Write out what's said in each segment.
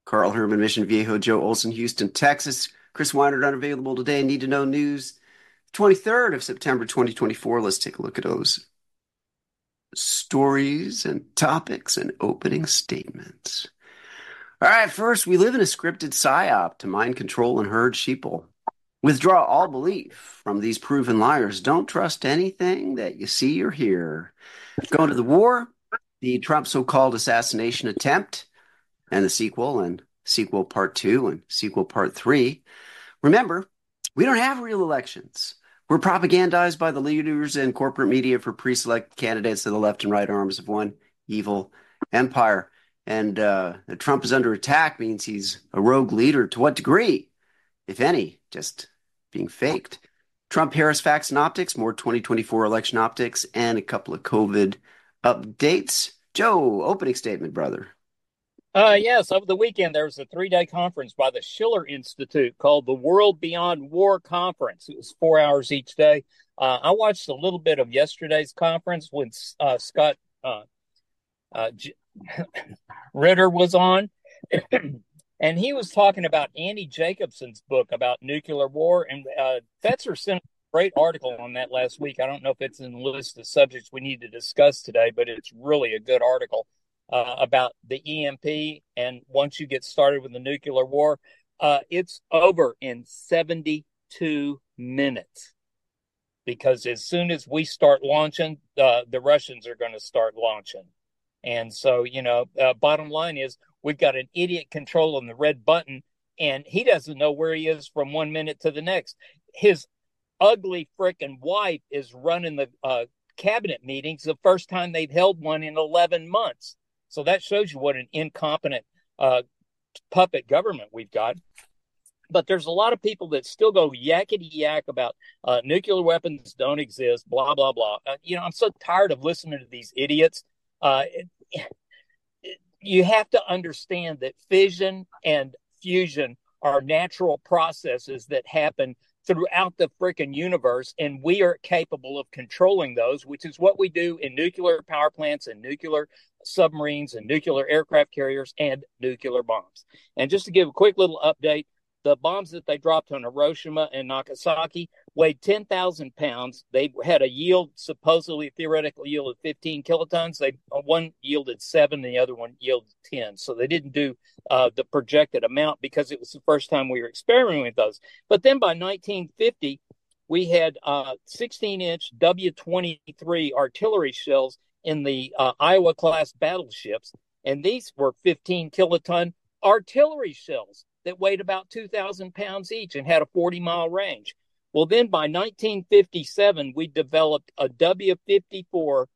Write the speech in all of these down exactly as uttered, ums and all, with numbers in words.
Carl Herman, Mission Viejo, Joe Olson, Houston, Texas. Chris Weinert unavailable today. Need to know news. twenty-third of September twenty twenty-four. Let's take a look at those stories and topics and opening statements. All right, first, we live in a scripted psyop to mind control and herd sheeple. Withdraw all belief from these proven liars. Don't trust anything that you see or hear. Going to the war, the Trump so-called assassination attempt, and the sequel, and sequel part two, and sequel part three. Remember, we don't have real elections. We're propagandized by the leaders and corporate media for pre-selected candidates to the left and right arms of one evil empire. And uh, that Trump is under attack means he's a rogue leader. To what degree, if any, just being faked? Trump, Harris, facts and optics, more twenty twenty-four election optics, and a couple of COVID updates. Joe, opening statement, brother. Uh, yes, over the weekend there was a three-day conference by the Schiller Institute called the World Beyond War Conference. It was four hours each day. Uh, I watched a little bit of yesterday's conference when uh, Scott uh, uh, J- Ritter was on, and he was talking about Andy Jacobson's book about nuclear war. And uh, Fetzer sent a great article on that last week. I don't know if it's in the list of subjects we need to discuss today, but it's really a good article. Uh, about the E M P, and once you get started with the nuclear war, uh, it's over in seventy-two minutes. Because as soon as we start launching, uh, the Russians are going to start launching. And so, you know, uh, bottom line is we've got an idiot controlling the red button, and he doesn't know where he is from one minute to the next. His ugly frickin' wife is running the uh, cabinet meetings the first time they've held one in eleven months. So that shows you what an incompetent uh, puppet government we've got. But there's a lot of people that still go yakety yak about uh, nuclear weapons don't exist, blah, blah, blah. Uh, you know, I'm so tired of listening to these idiots. Uh, it, it, you have to understand that fission and fusion are natural processes that happen throughout the freaking universe, and we are capable of controlling those, which is what we do in nuclear power plants and nuclear submarines and nuclear aircraft carriers and nuclear bombs. And just to give a quick little update, the bombs that they dropped on Hiroshima and Nagasaki weighed ten thousand pounds. They had a yield, supposedly theoretical yield of fifteen kilotons. They one yielded seven, and the other one yielded ten. So they didn't do uh, the projected amount because it was the first time we were experimenting with those. But then by nineteen fifty, we had uh, sixteen-inch W twenty-three artillery shells in the uh, Iowa-class battleships, and these were fifteen kiloton artillery shells that weighed about two thousand pounds each and had a forty mile range. Well, then by nineteen fifty-seven, we developed a W fifty-four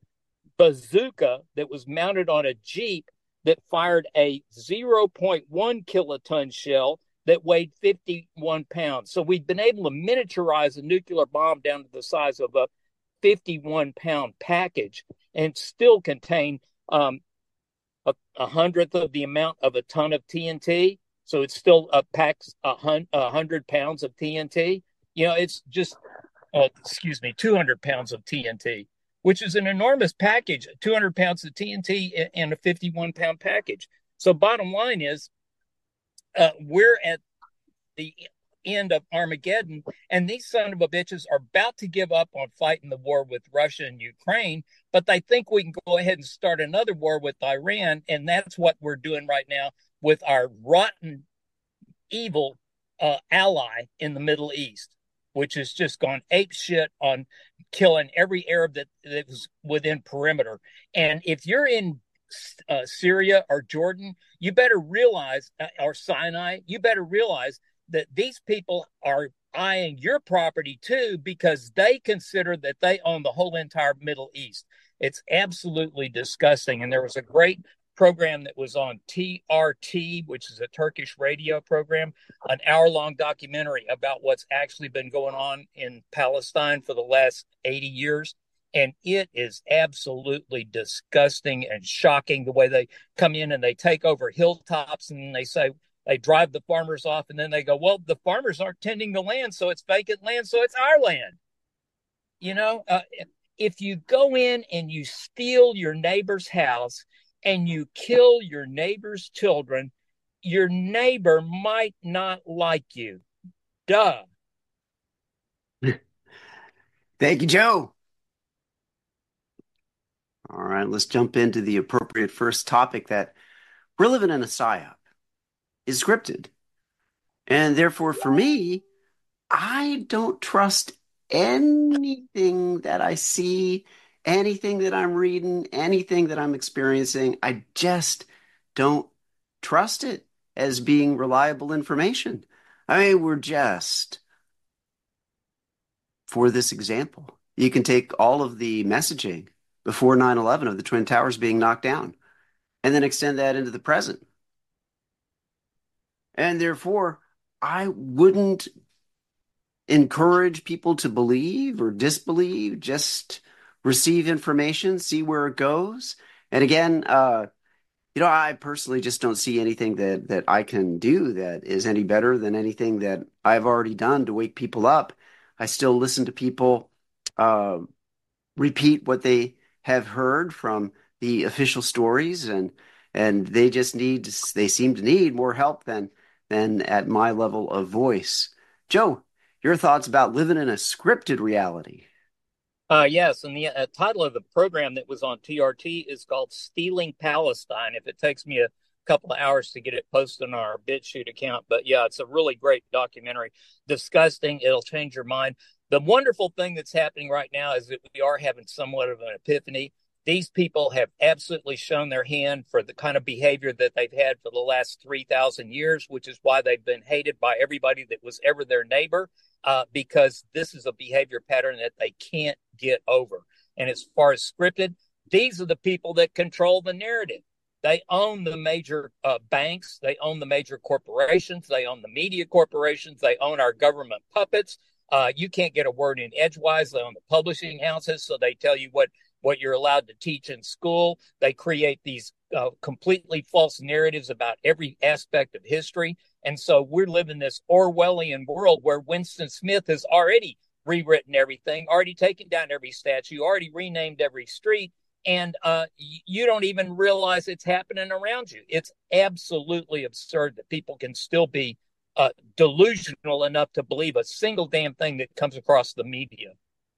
bazooka that was mounted on a Jeep that fired a zero point one kiloton shell that weighed fifty-one pounds. So we've been able to miniaturize a nuclear bomb down to the size of a fifty-one pound package and still contain um, a, a hundredth of the amount of a ton of T N T. So it still uh, packs a, hun- a hundred pounds of T N T. You know, it's just, uh, excuse me, two hundred pounds of T N T, which is an enormous package, two hundred pounds of T N T and a fifty-one pound package. So bottom line is uh, we're at the end of Armageddon, and these son of a bitches are about to give up on fighting the war with Russia and Ukraine, but they think we can go ahead and start another war with Iran, and that's what we're doing right now with our rotten, evil uh, ally in the Middle East, which has just gone ape shit on killing every Arab that, that was within perimeter. And if you're in uh, Syria or Jordan, you better realize, uh, or Sinai, you better realize that these people are eyeing your property too, because they consider that they own the whole entire Middle East. It's absolutely disgusting. And there was a great program that was on T R T, which is a Turkish radio program, an hour-long documentary about what's actually been going on in Palestine for the last eighty years. And it is absolutely disgusting and shocking the way they come in and they take over hilltops and they say, they drive the farmers off, and then they go, well, the farmers aren't tending the land, so it's vacant land, so it's our land. You know, uh, if you go in and you steal your neighbor's house and you kill your neighbor's children, your neighbor might not like you. Duh. Thank you, Joe. All right, let's jump into the appropriate first topic that we're living in a psyop. Is scripted. And therefore, for me, I don't trust anything that I see, anything that I'm reading, anything that I'm experiencing. I just don't trust it as being reliable information. I mean, we're just, for this example, you can take all of the messaging before nine eleven of the Twin Towers being knocked down and then extend that into the present. And therefore, I wouldn't encourage people to believe or disbelieve, just receive information, see where it goes. And again, uh, you know, I personally just don't see anything that that I can do that is any better than anything that I've already done to wake people up. I still listen to people uh, repeat what they have heard from the official stories, and and they just need they seem to need more help than than at my level of voice. Joe, your thoughts about living in a scripted reality? Uh, yes, and the uh, title of the program that was on T R T is called Stealing Palestine. If it takes me a couple of hours to get it posted on our BitChute account, but yeah, it's a really great documentary. Disgusting. It'll change your mind. The wonderful thing that's happening right now is that we are having somewhat of an epiphany. These people have absolutely shown their hand for the kind of behavior that they've had for the last three thousand years, which is why they've been hated by everybody that was ever their neighbor, uh, because this is a behavior pattern that they can't get over. And as far as scripted, these are the people that control the narrative. They own the major uh, banks. They own the major corporations. They own the media corporations. They own our government puppets. Uh, you can't get a word in edgewise. They own the publishing houses, so they tell you what what you're allowed to teach in school. They create these uh, completely false narratives about every aspect of history. And so we're living this Orwellian world where Winston Smith has already rewritten everything, already taken down every statue, already renamed every street, and uh, you don't even realize it's happening around you. It's absolutely absurd that people can still be uh, delusional enough to believe a single damn thing that comes across the media.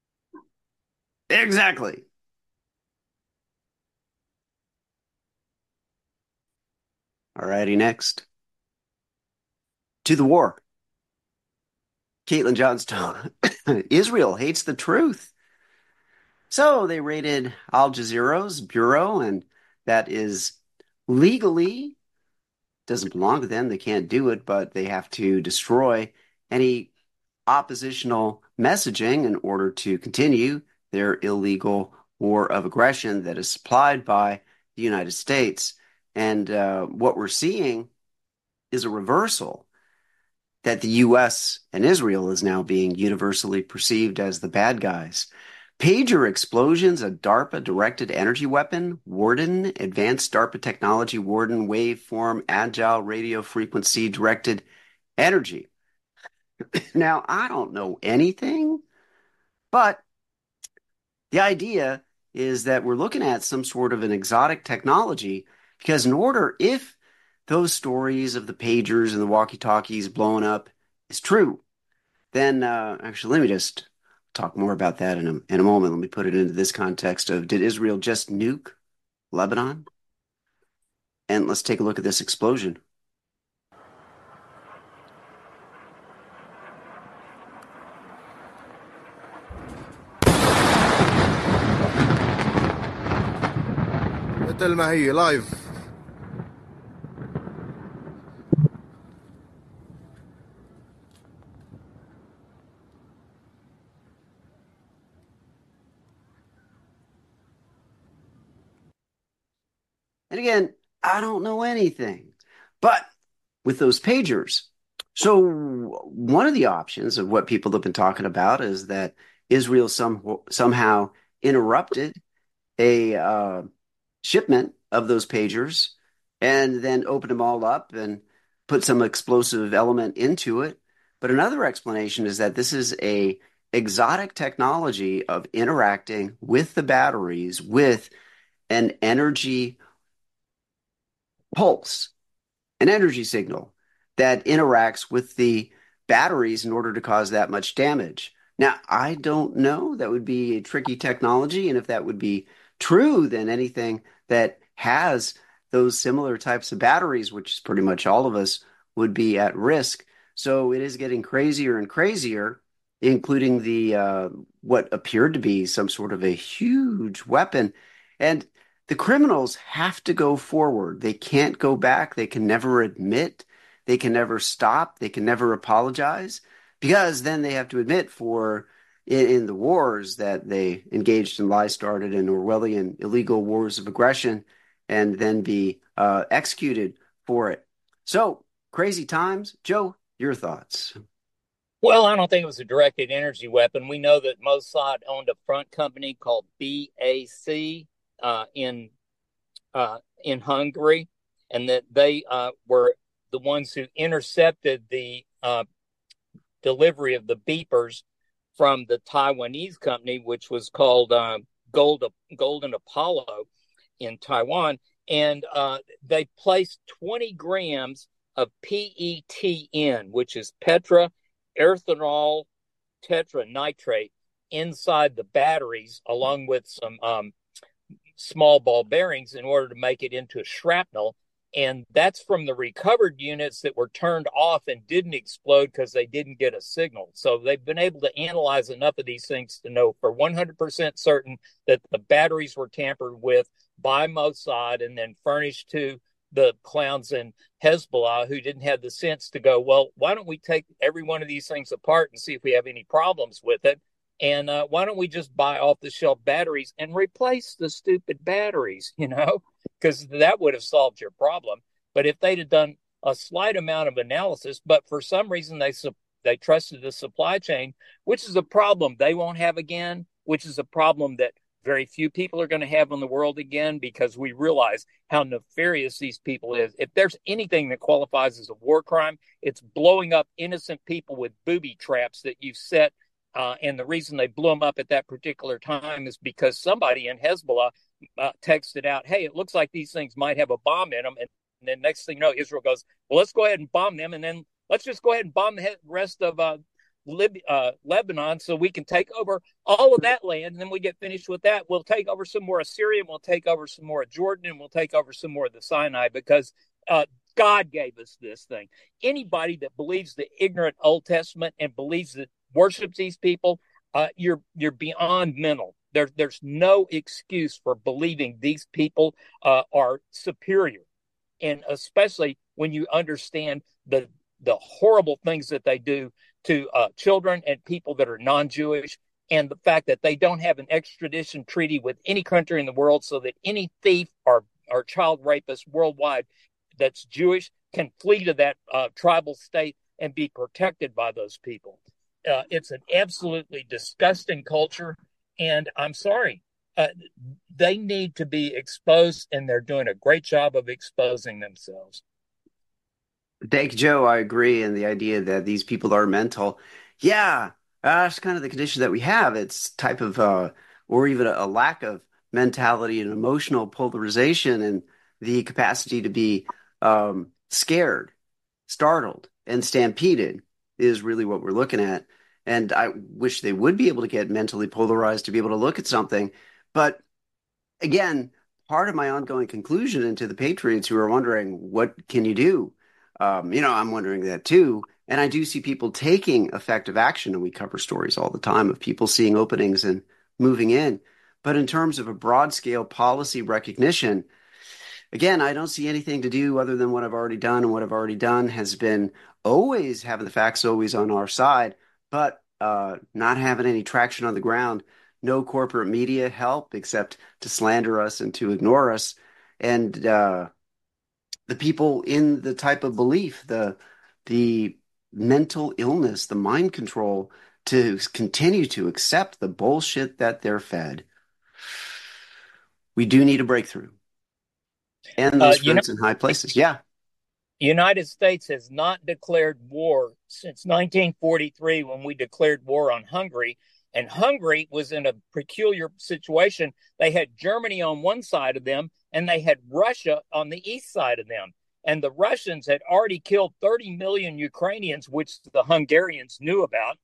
Exactly. All righty, next. To the war. Caitlin Johnstone. Israel hates the truth. So they raided Al Jazeera's bureau, and that is legally doesn't belong to them. They can't do it, but they have to destroy any oppositional messaging in order to continue their illegal war of aggression that is supplied by the United States. And uh, what we're seeing is a reversal that the U S and Israel is now being universally perceived as the bad guys. Pager explosions, a DARPA directed energy weapon, Warden, advanced DARPA technology, Warden, waveform, agile radio frequency directed energy. Now, I don't know anything, but the idea is that we're looking at some sort of an exotic technology because, in order, if those stories of the pagers and the walkie talkies blowing up is true, then uh, actually, let me just talk more about that in a, in a moment. Let me put it into this context of, did Israel just nuke Lebanon? And let's take a look at this explosion. مثل ما هي لايف. And again, I don't know anything, but with those pagers. So one of the options of what people have been talking about is that Israel some, somehow interrupted a uh, shipment of those pagers and then opened them all up and put some explosive element into it. But another explanation is that this is a exotic technology of interacting with the batteries with an energy pulse. an energy signal that interacts with the batteries in order to cause that much damage. Now, I don't know. That would be a tricky technology. And if that would be true, then anything that has those similar types of batteries, which is pretty much all of us, would be at risk. So it is getting crazier and crazier, including the uh, what appeared to be some sort of a huge weapon. And the criminals have to go forward. They can't go back. They can never admit. They can never stop. They can never apologize, because then they have to admit for in, in the wars that they engaged in, lies started in Orwellian illegal wars of aggression, and then be uh, executed for it. So crazy times. Joe, your thoughts? Well, I don't think it was a directed energy weapon. We know that Mossad owned a front company called B A C uh, in uh, in Hungary, and that they uh, were the ones who intercepted the uh, delivery of the beepers from the Taiwanese company, which was called uh, Gold, Golden Apollo in Taiwan. And uh, they placed twenty grams of P E T N, which is petra ethanol tetranitrate, inside the batteries, along with some um, small ball bearings, in order to make it into a shrapnel. And that's from the recovered units that were turned off and didn't explode because they didn't get a signal. So they've been able to analyze enough of these things to know for one hundred percent certain that the batteries were tampered with by Mossad and then furnished to the clowns in Hezbollah, who didn't have the sense to go, well, why don't we take every one of these things apart and see if we have any problems with it? And uh, why don't we just buy off-the-shelf batteries and replace the stupid batteries, you know, because that would have solved your problem. But if they'd have done a slight amount of analysis, but for some reason they su- they trusted the supply chain, which is a problem they won't have again, which is a problem that very few people are going to have in the world again, because we realize how nefarious these people is. If there's anything that qualifies as a war crime, it's blowing up innocent people with booby traps that you've set. Uh, and the reason they blew them up at that particular time is because somebody in Hezbollah uh, texted out, hey, it looks like these things might have a bomb in them. And, and then next thing you know, Israel goes, well, let's go ahead and bomb them. And then let's just go ahead and bomb the rest of uh, Lib- uh, Lebanon, so we can take over all of that land. And then we get finished with that, we'll take over some more of Syria, and we'll take over some more of Jordan, and we'll take over some more of the Sinai, because uh, God gave us this thing. Anybody that believes the ignorant Old Testament and believes that worships these people, uh, you're you're beyond mental. There, there's no excuse for believing these people uh, are superior, and especially when you understand the the horrible things that they do to uh, children and people that are non-Jewish, and the fact that they don't have an extradition treaty with any country in the world, so that any thief or, or child rapist worldwide that's Jewish can flee to that uh, tribal state and be protected by those people. Uh, it's an absolutely disgusting culture, and I'm sorry. Uh, they need to be exposed, and they're doing a great job of exposing themselves. Thank you, Joe. I agree. And the idea that these people are mental. Yeah, that's kind of the condition that we have. It's type of, uh, or even a, a lack of mentality and emotional polarization, and the capacity to be um, scared, startled, and stampeded is really what we're looking at. And I wish they would be able to get mentally polarized to be able to look at something. But again, part of my ongoing conclusion into the Patriots who are wondering, what can you do? Um, you know, I'm wondering that too. And I do see people taking effective action, and we cover stories all the time of people seeing openings and moving in. But in terms of a broad scale policy recognition, again, I don't see anything to do other than what I've already done. And what I've already done has been always having the facts always on our side, but uh, not having any traction on the ground. No corporate media help except to slander us and to ignore us. And uh, the people in the type of belief, the the mental illness, the mind control to continue to accept the bullshit that they're fed. We do need a breakthrough. And Uh, those you know, fruits in high places. Yeah. the United States has not declared war since nineteen forty-three, when we declared war on Hungary. And Hungary was in a peculiar situation. They had Germany on one side of them, and they had Russia on the east side of them. And the Russians had already killed thirty million Ukrainians, which the Hungarians knew about.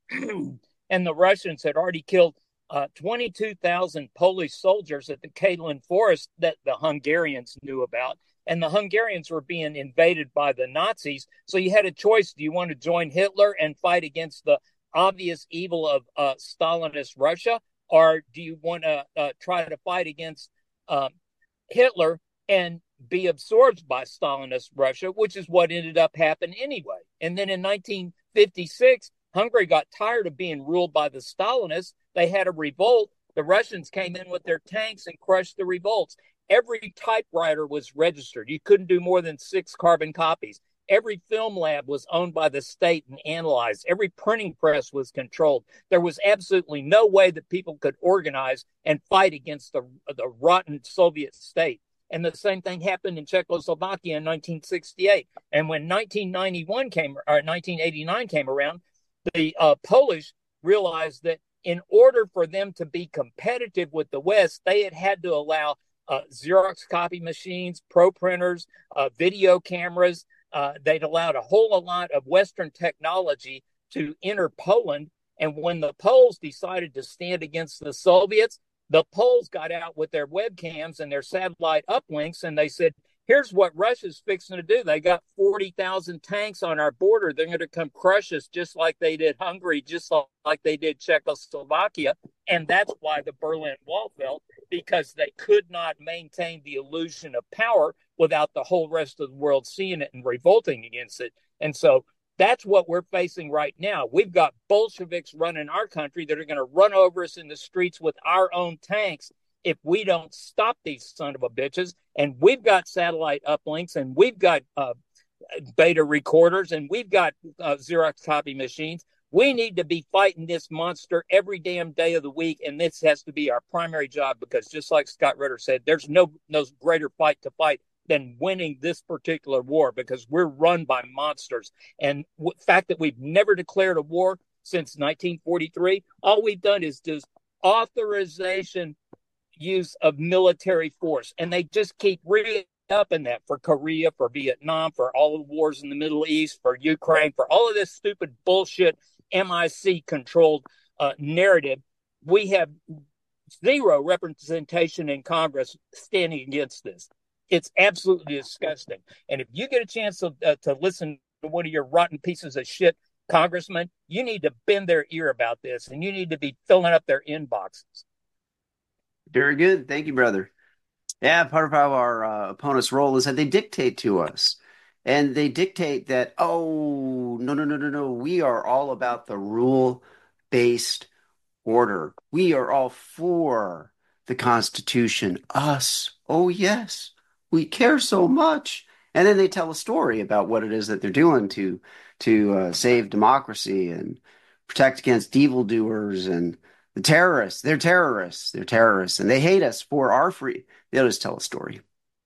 And the Russians had already killed uh, twenty-two thousand Polish soldiers at the Katyn Forest that the Hungarians knew about. And the Hungarians were being invaded by the Nazis. So you had a choice. Do you want to join Hitler and fight against the obvious evil of uh, Stalinist Russia? Or do you want to uh, try to fight against um, Hitler and be absorbed by Stalinist Russia, which is what ended up happening anyway? And then in nineteen fifty-six, Hungary got tired of being ruled by the Stalinists. They had a revolt. The Russians came in with their tanks and crushed the revolts. Every typewriter was registered. You couldn't do more than six carbon copies. Every film lab was owned by the state and analyzed. Every printing press was controlled. There was absolutely no way that people could organize and fight against the, the rotten Soviet state. And the same thing happened in Czechoslovakia in nineteen sixty-eight. And when nineteen ninety-one came, or nineteen eighty-nine came around, the uh, Polish realized that in order for them to be competitive with the West, they had had to allow uh, Xerox copy machines, pro printers, uh, video cameras. Uh, they'd allowed a whole lot of Western technology to enter Poland. And when the Poles decided to stand against the Soviets, the Poles got out with their webcams and their satellite uplinks, and they said, here's what Russia's fixing to do. They got forty thousand tanks on our border. They're going to come crush us just like they did Hungary, just like they did Czechoslovakia. And that's why the Berlin Wall fell, because they could not maintain the illusion of power without the whole rest of the world seeing it and revolting against it. And so that's what we're facing right now. We've got Bolsheviks running our country that are going to run over us in the streets with our own tanks if we don't stop these son of a bitches. And we've got satellite uplinks, and we've got uh, beta recorders, and we've got uh, Xerox copy machines. We need to be fighting this monster every damn day of the week, and this has to be our primary job, because just like Scott Ritter said, there's no, no greater fight to fight than winning this particular war, because we're run by monsters. And the fact that we've never declared a war since nineteen forty-three, all we've done is just authorization use of military force. And they just keep re-upping that for Korea, for Vietnam, for all the wars in the Middle East, for Ukraine, for all of this stupid bullshit M I C-controlled uh, narrative. We have zero representation in Congress standing against this. It's absolutely disgusting. And if you get a chance to, uh, to listen to one of your rotten pieces of shit congressmen, you need to bend their ear about this, and you need to be filling up their inboxes. Very good. Thank you, brother. Yeah, part of how our uh, opponents roll is that they dictate to us. And they dictate that, oh, no, no, no, no, no. We are all about the rule-based order. We are all for the Constitution. Us. Oh, yes. We care so much. And then they tell a story about what it is that they're doing to to uh, save democracy and protect against evildoers and the terrorists. They're terrorists. They're terrorists. And they hate us for our free. They'll just tell a story.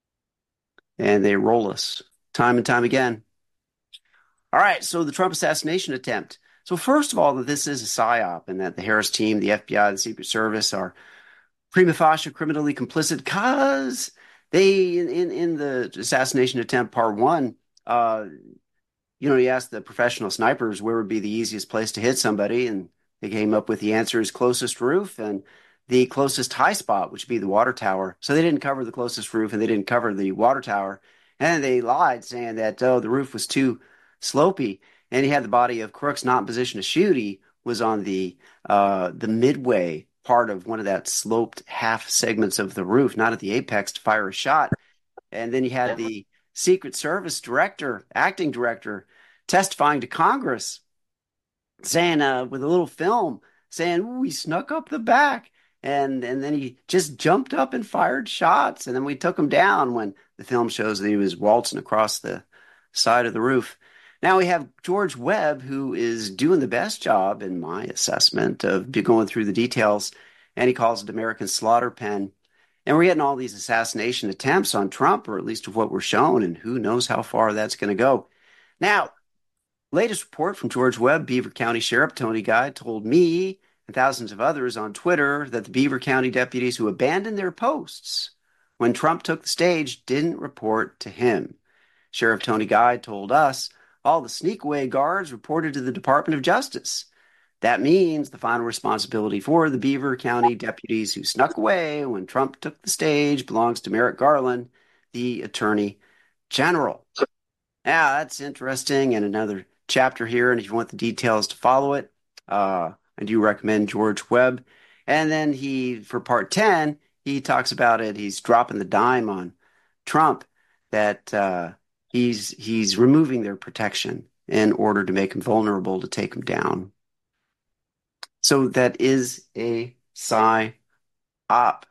And they roll us time and time again. All right, so the Trump assassination attempt. So first of all, that this is a psyop, and that the Harris team, the F B I, the Secret Service are prima facie criminally complicit because they, in, in, in the assassination attempt part one, uh, you know, he asked the professional snipers where would be the easiest place to hit somebody, and they came up with the answer is closest roof and the closest high spot, which would be the water tower. So they didn't cover the closest roof, and they didn't cover the water tower. And they lied, saying that, oh, the roof was too slopey. And he had the body of Crooks not in position to shoot. He was on the uh, the midway part of one of that sloped half segments of the roof, not at the apex to fire a shot. And then you had the Secret Service director, acting director, testifying to Congress, saying uh, with a little film, saying, we snuck up the back. And and then he just jumped up and fired shots. And then we took him down when the film shows that he was waltzing across the side of the roof. Now we have George Webb, who is doing the best job, in my assessment, of going through the details. And he calls it American slaughter pen. And we're getting all these assassination attempts on Trump, or at least of what we're shown. And who knows how far that's going to go. Now, latest report from George Webb, Beaver County Sheriff Tony Guy, told me and thousands of others on Twitter that the Beaver County deputies who abandoned their posts when Trump took the stage didn't report to him. Sheriff Tony Guy told us all the sneak-away guards reported to the Department of Justice. That means the final responsibility for the Beaver County deputies who snuck away when Trump took the stage belongs to Merrick Garland, the Attorney General. Yeah, that's interesting, and another chapter here, and if you want the details to follow it, uh, I do recommend George Webb. And then he, for part ten, he talks about it. He's dropping the dime on Trump that uh, he's he's removing their protection in order to make him vulnerable to take him down. So that is a psy-op.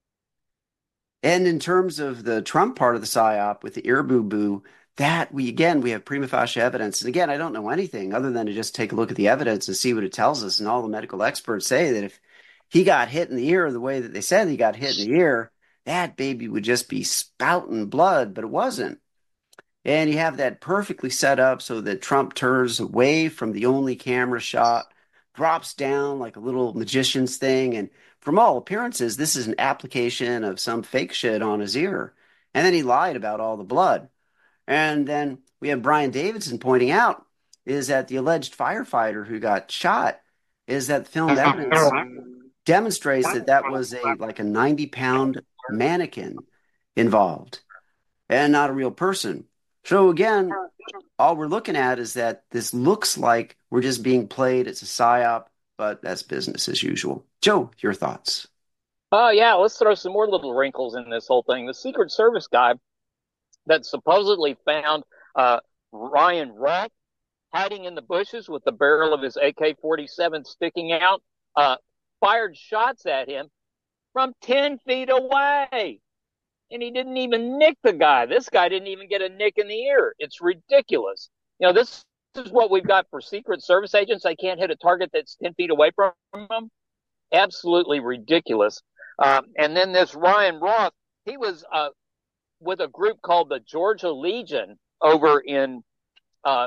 And in terms of the Trump part of the psy-op with the ear boo-boo, that we, again, we have prima facie evidence. And again, I don't know anything other than to just take a look at the evidence and see what it tells us. And all the medical experts say that if he got hit in the ear the way that they said he got hit in the ear, that baby would just be spouting blood, but it wasn't. And you have that perfectly set up so that Trump turns away from the only camera shot, drops down like a little magician's thing. And from all appearances, this is an application of some fake shit on his ear. And then he lied about all the blood. And then we have Brian Davidson pointing out is that the alleged firefighter who got shot is that the filmed evidence demonstrates that that was a like a ninety pound mannequin involved and not a real person. So again, all we're looking at is that this looks like we're just being played. It's a psyop, but that's business as usual. Joe, your thoughts? Oh, uh, yeah, let's throw some more little wrinkles in this whole thing. The Secret Service guy that supposedly found uh, Ryan Roth hiding in the bushes with the barrel of his A K forty-seven sticking out, uh, fired shots at him from ten feet away. And he didn't even nick the guy. This guy didn't even get a nick in the ear. It's ridiculous. You know, this, this is what we've got for Secret Service agents. They can't hit a target that's ten feet away from them. Absolutely ridiculous. Um, and then this Ryan Roth, he was uh, with a group called the Georgia Legion over in uh,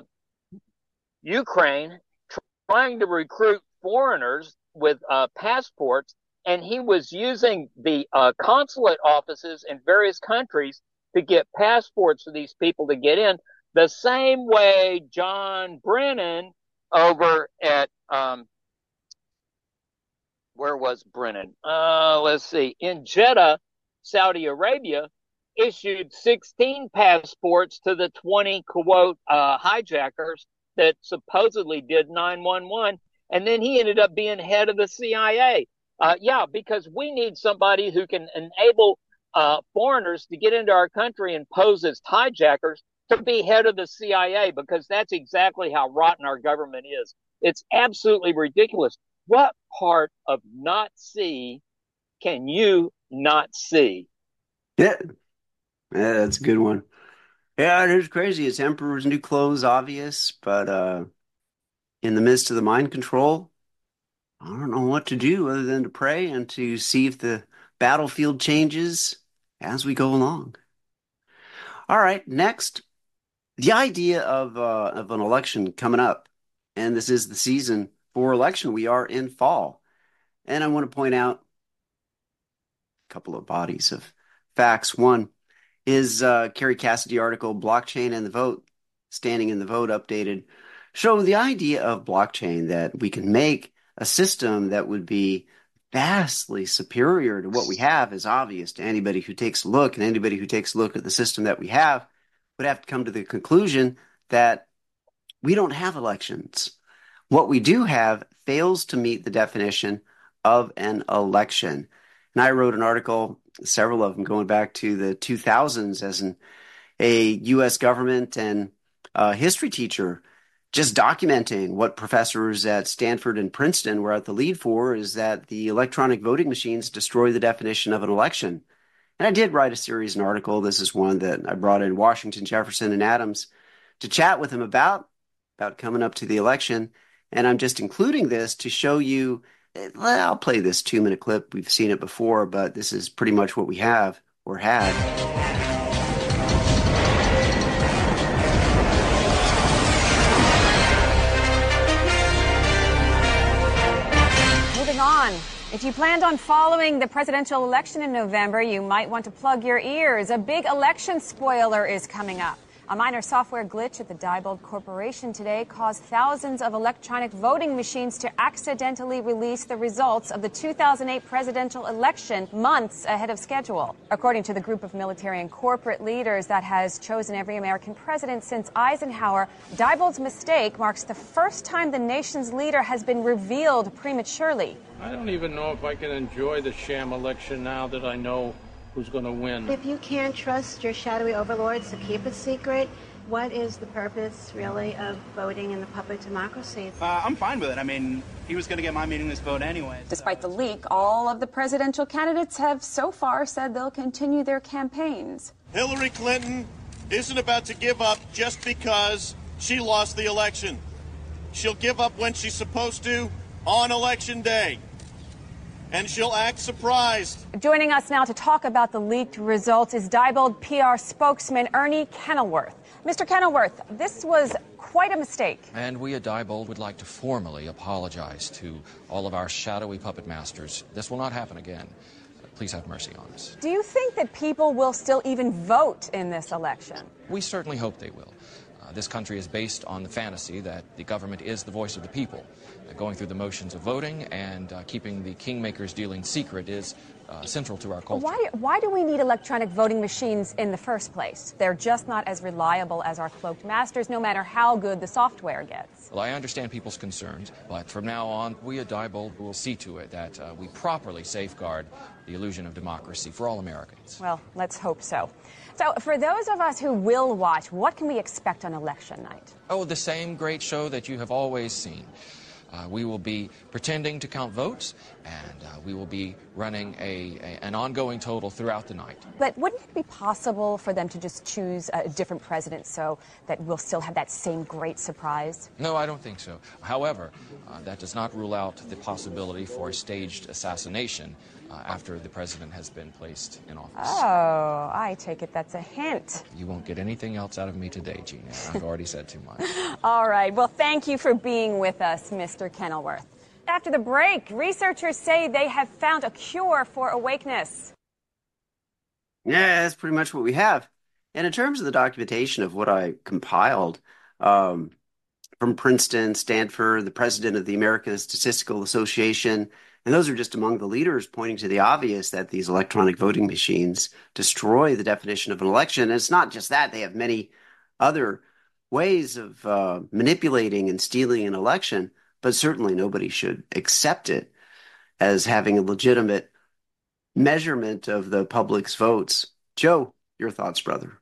Ukraine, trying to recruit foreigners with uh, passports. And he was using the uh, consulate offices in various countries to get passports for these people to get in, the same way John Brennan over at, um, where was Brennan? Uh, let's see, in Jeddah, Saudi Arabia, issued sixteen passports to the twenty, quote, uh, hijackers that supposedly did nine one one. And then he ended up being head of the C I A. Uh, yeah, because we need somebody who can enable uh, foreigners to get into our country and pose as hijackers to be head of the C I A, because that's exactly how rotten our government is. It's absolutely ridiculous. What part of not see can you not see? Yeah, yeah, that's a good one. Yeah, it is crazy. It's Emperor's New Clothes, obvious, but uh, in the midst of the mind control, I don't know what to do other than to pray and to see if the battlefield changes as we go along. All right, next, the idea of uh, of an election coming up, and this is the season for election. We are in fall, and I want to point out a couple of bodies of facts. One is uh, Kerry Cassidy article, Blockchain and the Vote, Standing in the Vote Updated. So the idea of blockchain, that we can make a system that would be vastly superior to what we have, is obvious to anybody who takes a look, and anybody who takes a look at the system that we have would have to come to the conclusion that we don't have elections. What we do have fails to meet the definition of an election. And I wrote an article, several of them going back to the two thousands, as an, a U S government and uh, history teacher, just documenting what professors at Stanford and Princeton were at the lead for, is that the electronic voting machines destroy the definition of an election. And I did write a series, an article. This is one that I brought in Washington, Jefferson, and Adams to chat with them about, about coming up to the election. And I'm just including this to show you, I'll play this two-minute clip. We've seen it before, but this is pretty much what we have or had. On. If you planned on following the presidential election in November, you might want to plug your ears. A big election spoiler is coming up. A minor software glitch at the Diebold Corporation today caused thousands of electronic voting machines to accidentally release the results of the two thousand eight presidential election months ahead of schedule. According to the group of military and corporate leaders that has chosen every American president since Eisenhower, Diebold's mistake marks the first time the nation's leader has been revealed prematurely. I don't even know if I can enjoy the sham election now that I know who's going to win. If you can't trust your shadowy overlords to keep it secret, what is the purpose, really, of voting in the public democracy? Uh, I'm fine with it. I mean, he was going to get my meaningless vote anyway. So. Despite the leak, all of the presidential candidates have so far said they'll continue their campaigns. Hillary Clinton isn't about to give up just because she lost the election. She'll give up when she's supposed to on election day. And she'll act surprised. Joining us now to talk about the leaked results is Diebold P R spokesman Ernie Kenilworth. Mister Kenilworth, this was quite a mistake. And we at Diebold would like to formally apologize to all of our shadowy puppet masters. This will not happen again. Please have mercy on us. Do you think that people will still even vote in this election? We certainly hope they will. Uh, this country is based on the fantasy that the government is the voice of the people. Uh, going through the motions of voting and uh, keeping the kingmakers dealing secret is uh, central to our culture. Why, why do we need electronic voting machines in the first place? They're just not as reliable as our cloaked masters, no matter how good the software gets. Well, I understand people's concerns, but from now on, we at Diebold will see to it that uh, we properly safeguard the illusion of democracy for all Americans. Well, let's hope so. So, for those of us who will watch, what can we expect on election night? Oh, the same great show that you have always seen. Uh, we will be pretending to count votes, and uh, we will be running a, a, an ongoing total throughout the night. But wouldn't it be possible for them to just choose a different president so that we'll still have that same great surprise? No, I don't think so. However, uh, that does not rule out the possibility for a staged assassination uh, after the president has been placed in office. Oh, I take it that's a hint. You won't get anything else out of me today, Gina. I've already said too much. All right. Well, thank you for being with us, Mister Kenilworth. After the break, researchers say they have found a cure for awakeness. Yeah, that's pretty much what we have. And in terms of the documentation of what I compiled um, from Princeton, Stanford, the president of the American Statistical Association, and those are just among the leaders pointing to the obvious that these electronic voting machines destroy the definition of an election. And it's not just that. They have many other ways of uh, manipulating and stealing an election, but certainly nobody should accept it as having a legitimate measurement of the public's votes. Joe, your thoughts, brother?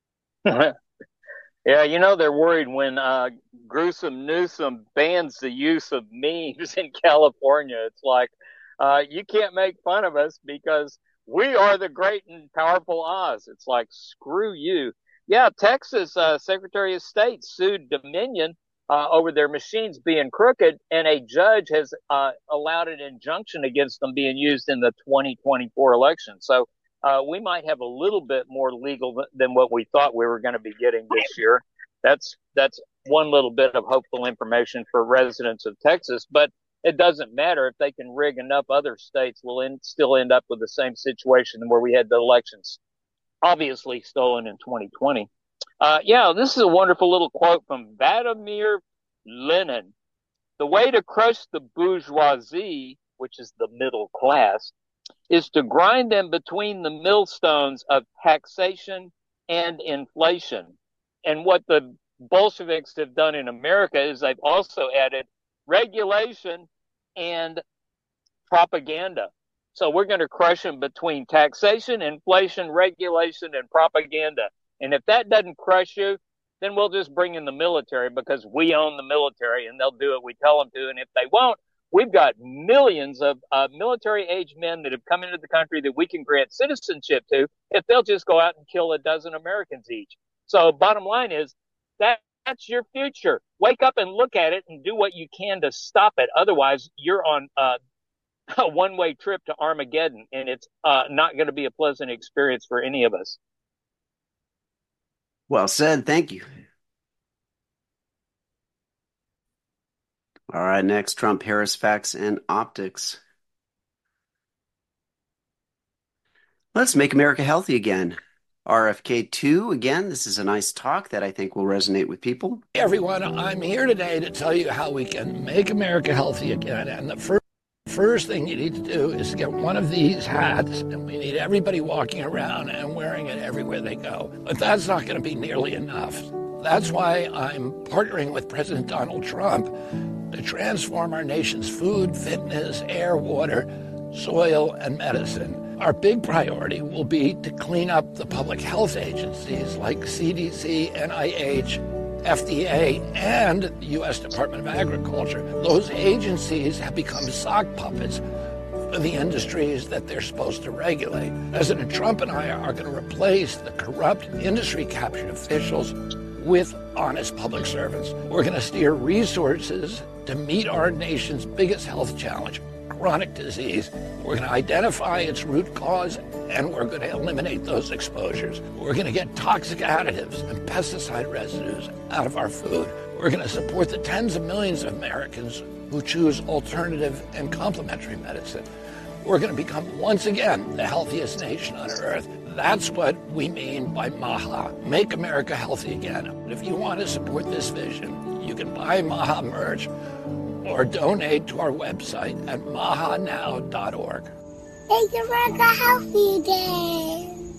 Yeah, you know, they're worried when uh, Gruesome Newsom bans the use of memes in California. It's like, uh, you can't make fun of us because we are the great and powerful Oz. It's like, screw you. Yeah, Texas uh, Secretary of State sued Dominion uh, over their machines being crooked, and a judge has uh, allowed an injunction against them being used in the twenty twenty-four election. So uh, we might have a little bit more legal th- than what we thought we were going to be getting this year. That's that's one little bit of hopeful information for residents of Texas, but it doesn't matter if they can rig enough. Other states will in, still end up with the same situation where we had the elections obviously stolen in twenty twenty. Uh, yeah, this is a wonderful little quote from Vladimir Lenin. The way to crush the bourgeoisie, which is the middle class, is to grind them between the millstones of taxation and inflation. And what the Bolsheviks have done in America is they've also added regulation and propaganda. So we're going to crush them between taxation, inflation, regulation, and propaganda. And if that doesn't crush you, then we'll just bring in the military because we own the military and they'll do what we tell them to. And if they won't, we've got millions of uh, military-age men that have come into the country that we can grant citizenship to if they'll just go out and kill a dozen Americans each. So bottom line is that that's your future. Wake up and look at it and do what you can to stop it. Otherwise, you're on uh, a one-way trip to Armageddon, and it's uh, not going to be a pleasant experience for any of us. Well said. Thank you. All right, next, Trump, Harris, facts, and optics. Let's make America healthy again. R F K two, again, this is a nice talk that I think will resonate with people. Hey everyone, I'm here today to tell you how we can make America healthy again. And the first First thing you need to do is to get one of these hats, and we need everybody walking around and wearing it everywhere they go. But that's not going to be nearly enough. That's why I'm partnering with President Donald Trump to transform our nation's food, fitness, air, water, soil, and medicine. Our big priority will be to clean up the public health agencies like C D C, N I H, F D A, and the U S Department of Agriculture. Those agencies have become sock puppets for the industries that they're supposed to regulate. President Trump and I are going to replace the corrupt, industry-captured officials with honest public servants. We're going to steer resources to meet our nation's biggest health challenge, chronic disease. We're going to identify its root cause, and we're going to eliminate those exposures. We're going to get toxic additives and pesticide residues out of our food. We're going to support the tens of millions of Americans who choose alternative and complementary medicine. We're going to become, once again, the healthiest nation on earth. That's what we mean by MAHA, Make America Healthy Again. If you want to support this vision, you can buy MAHA merch or donate to our website at maha now dot org. Make America healthy again.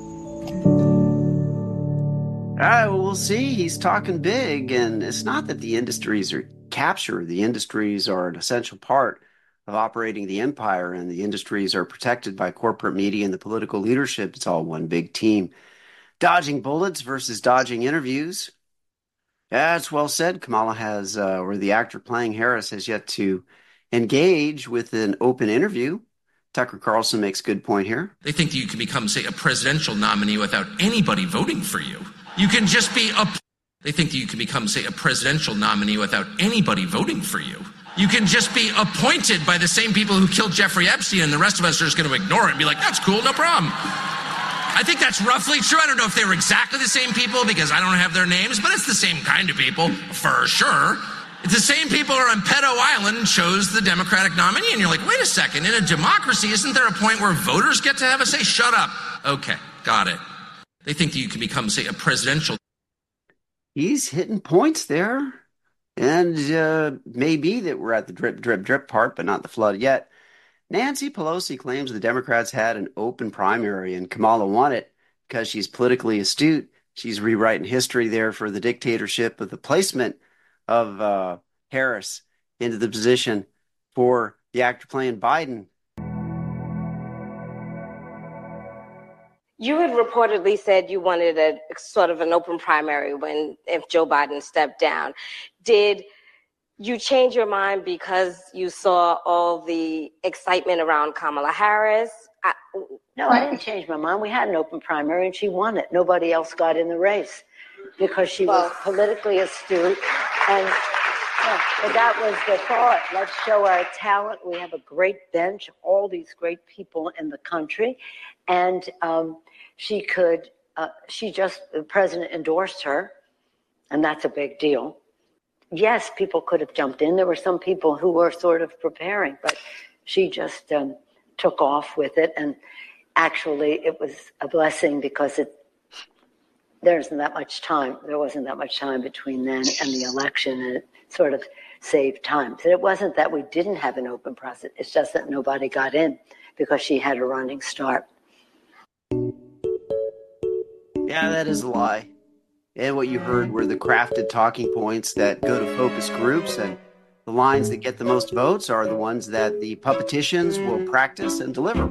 All right, well, we'll see. He's talking big, and it's not that the industries are captured. The industries are an essential part of operating the empire, and the industries are protected by corporate media and the political leadership. It's all one big team. Dodging bullets versus dodging interviews. Yeah, it's well said. Kamala has, uh, or the actor playing Harris, has yet to engage with an open interview. Tucker Carlson makes a good point here. They think that you can become, say, a presidential nominee without anybody voting for you. You can just be a... They think that you can become, say, a presidential nominee without anybody voting for you. You can just be appointed by the same people who killed Jeffrey Epstein, and the rest of us are just going to ignore it and be like, that's cool, no problem. I think that's roughly true. I don't know if they were exactly the same people because I don't have their names, but it's the same kind of people, for sure. It's the same people who are on Pedo Island and chose the Democratic nominee, and you're like, wait a second, in a democracy, isn't there a point where voters get to have a say? Shut up. Okay, got it. They think that you can become, say, a presidential... He's hitting points there. And uh, maybe that we're at the drip, drip, drip part, but not the flood yet. Nancy Pelosi claims the Democrats had an open primary and Kamala won it because she's politically astute. She's rewriting history there for the dictatorship of the placement of uh, Harris into the position for the actor playing Biden. You had reportedly said you wanted a sort of an open primary when if Joe Biden stepped down. Did you change your mind because you saw all the excitement around Kamala Harris? I, no, I didn't change my mind. We had an open primary and she won it. Nobody else got in the race because she well, was politically astute. And yeah, but that was the thought. Let's show our talent. We have a great bench, all these great people in the country. And um, she could, uh, she just, the president endorsed her, and that's a big deal. Yes, people could have jumped in. There were some people who were sort of preparing, but she just um, took off with it. And actually, it was a blessing because it there isn't that much time. There wasn't that much time between then and the election, and it sort of saved time. So it wasn't that we didn't have an open process. It's just that nobody got in because she had a running start. Yeah, that is a lie. And what you heard were the crafted talking points that go to focus groups, and the lines that get the most votes are the ones that the puppeticians will practice and deliver.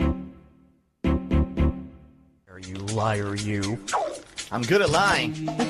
Are you liar, you? I'm good at lying.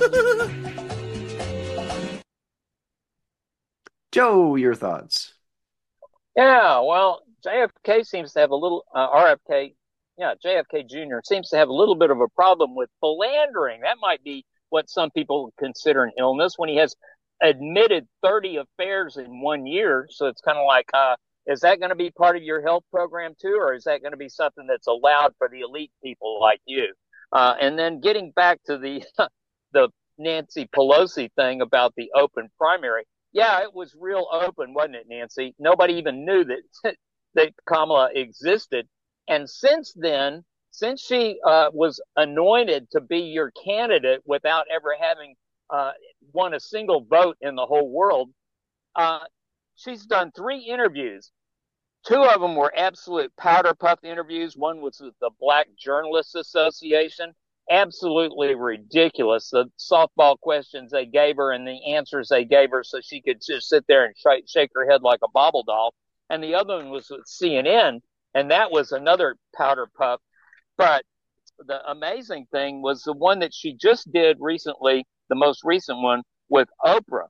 Joe, your thoughts? Yeah, well, J F K seems to have a little, uh, R F K, yeah, J F K Junior seems to have a little bit of a problem with philandering. That might be what some people consider an illness when he has admitted thirty affairs in one year. So it's kind of like, uh, is that going to be part of your health program too? Or is that going to be something that's allowed for the elite people like you? Uh, and then getting back to the, the Nancy Pelosi thing about the open primary. Yeah, it was real open, wasn't it, Nancy? Nobody even knew that, that Kamala existed. And since then, since she uh, was anointed to be your candidate without ever having uh, won a single vote in the whole world, uh, she's done three interviews. Two of them were absolute powder puff interviews. One was with the Black Journalists Association. Absolutely ridiculous. The softball questions they gave her and the answers they gave her so she could just sit there and sh- shake her head like a bobble doll. And the other one was with C N N, and that was another powder puff. But the amazing thing was the one that she just did recently, the most recent one with Oprah.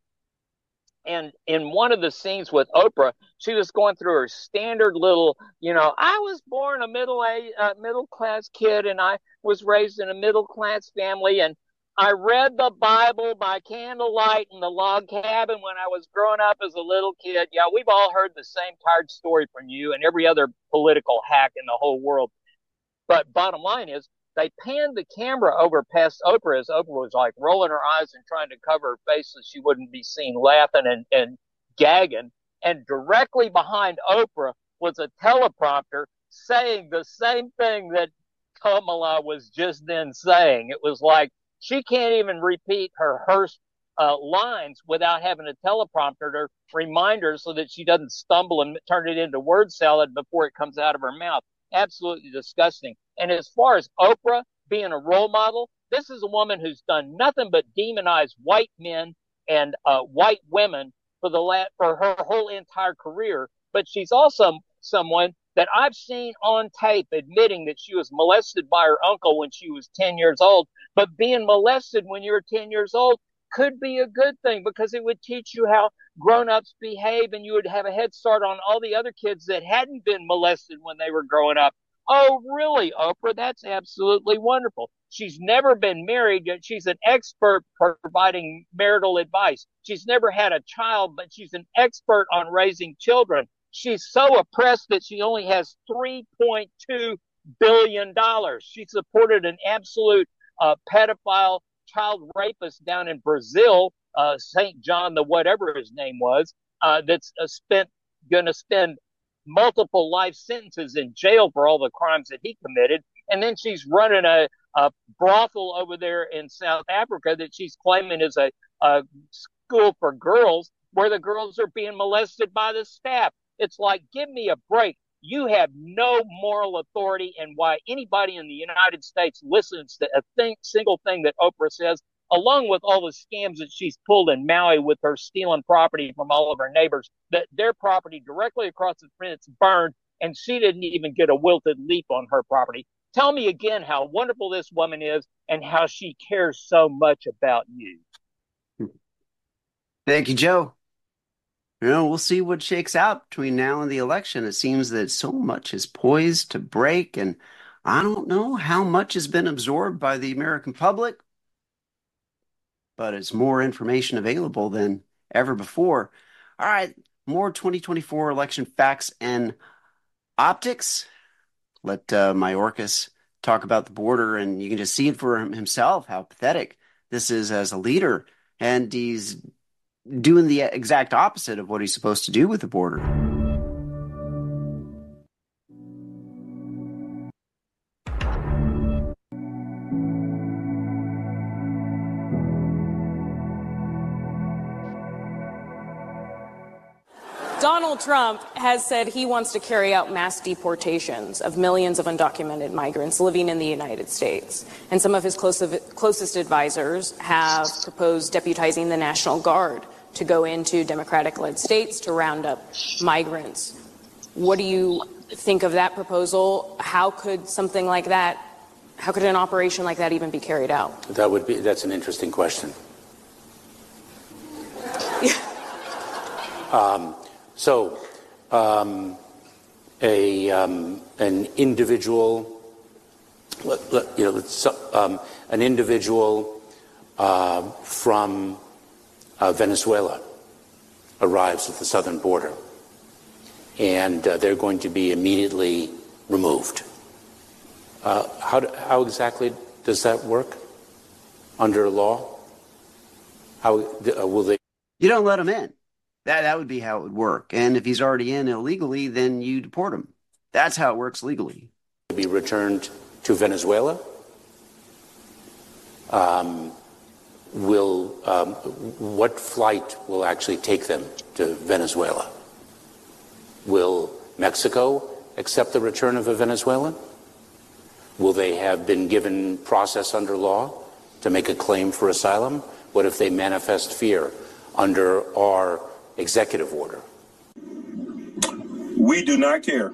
And in one of the scenes with Oprah, she was going through her standard little, you know, I was born a middle a uh, middle class kid, and I was raised in a middle class family, and I read the Bible by candlelight in the log cabin when I was growing up as a little kid. Yeah, we've all heard the same tired story from you and every other political hack in the whole world. But bottom line is, they panned the camera over past Oprah as Oprah was like rolling her eyes and trying to cover her face so she wouldn't be seen laughing and, and gagging. And directly behind Oprah was a teleprompter saying the same thing that Kamala was just then saying. It was like she can't even repeat her Hearst uh, lines without having a teleprompter to remind her so that she doesn't stumble and turn it into word salad before it comes out of her mouth. Absolutely disgusting. And as far as Oprah being a role model, this is a woman who's done nothing but demonize white men and uh, white women for the la- for her whole entire career. But she's also someone that I've seen on tape admitting that she was molested by her uncle when she was ten years old. But being molested when you're ten years old could be a good thing because it would teach you how grown-ups behave, and you would have a head start on all the other kids that hadn't been molested when they were growing up. Oh, really, Oprah? That's absolutely wonderful. She's never been married, yet she's an expert providing marital advice. She's never had a child, but she's an expert on raising children. She's so oppressed that she only has three point two billion dollars. She supported an absolute uh, pedophile child rapist down in Brazil, uh, Saint John, the whatever his name was, uh, that's uh, spent going to spend multiple life sentences in jail for all the crimes that he committed. And then she's running a, a brothel over there in South Africa that she's claiming is a, a school for girls where the girls are being molested by the staff. It's like, give me a break. You have no moral authority, and why anybody in the United States listens to a thing, single thing that Oprah says, along with all the scams that she's pulled in Maui with her stealing property from all of her neighbors, that their property directly across the fence burned, and she didn't even get a wilted leaf on her property. Tell me again how wonderful this woman is and how she cares so much about you. Thank you, Joe. You know, we'll see what shakes out between now and the election. It seems that so much is poised to break, and I don't know how much has been absorbed by the American public, but it's more information available than ever before. All right, more twenty twenty-four election facts and optics. Let uh, Mayorkas talk about the border, and you can just see it for himself how pathetic this is as a leader, and he's doing the exact opposite of what he's supposed to do with the border. Donald Trump has said he wants to carry out mass deportations of millions of undocumented migrants living in the United States. And some of his closest, closest advisors have proposed deputizing the National Guard to go into Democratic-led states to round up migrants. What do you think of that proposal? How could something like that, how could an operation like that even be carried out? That would be, that's an interesting question. um, so, um, a, um, an individual, let, let, you know, let's, um, an individual uh, from Uh, Venezuela arrives at the southern border, and uh, they're going to be immediately removed. Uh, how, do, how exactly does that work under law? How uh, will they? You don't let him in. That that would be how it would work. And if he's already in illegally, then you deport him. That's how it works legally. Be returned to Venezuela? Um, will um, what flight will actually take them to Venezuela? Will Mexico accept the return of a Venezuelan? Will they have been given process under law to make a claim for asylum? What if they manifest fear under our executive order? We do not care.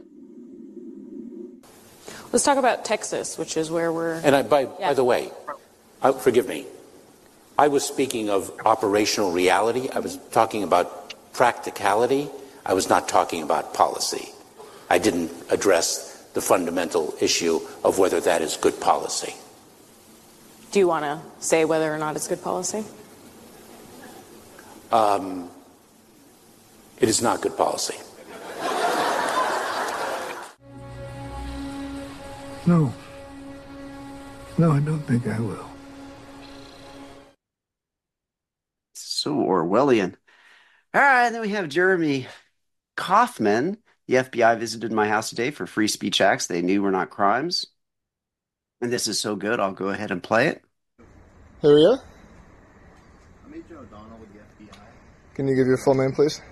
Let's talk about Texas, which is where we're... And I, by, yeah. by the way, uh, forgive me, I was speaking of operational reality. I was talking about practicality. I was not talking about policy. I didn't address the fundamental issue of whether that is good policy. Do you want to say whether or not it's good policy? Um, it is not good policy. No. No, I don't think I will. So Orwellian. All right, then we have Jeremy Kauffman. The F B I visited my house today for free speech acts they knew were not crimes. And this is so good, I'll go ahead and play it. Here we are. I'm Agent O'Donnell with the F B I. Can you give your full name, please?